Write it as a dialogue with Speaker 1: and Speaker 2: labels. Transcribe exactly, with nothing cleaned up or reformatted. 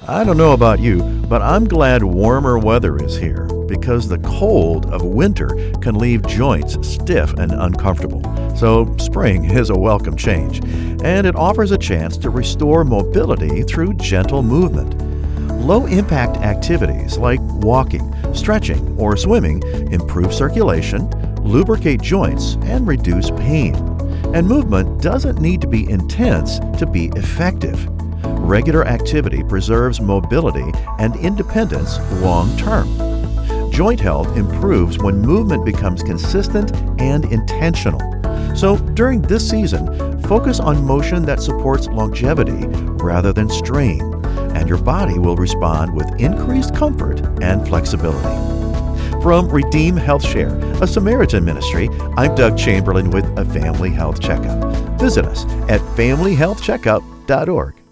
Speaker 1: I don't know about you, but I'm glad warmer weather is here because the cold of winter can leave joints stiff and uncomfortable. So spring is a welcome change, and it offers a chance to restore mobility through gentle movement. Low-impact activities like walking, stretching, or swimming improve circulation, lubricate joints, and reduce pain. And movement doesn't need to be intense to be effective. Regular activity preserves mobility and independence long term. Joint health improves when movement becomes consistent and intentional. So during this season, focus on motion that supports longevity rather than strain, and your body will respond with increased comfort and flexibility. From Redeem Health Share, a Samaritan ministry, I'm Doug Chamberlain with a Family Health Checkup. Visit us at family health checkup dot org.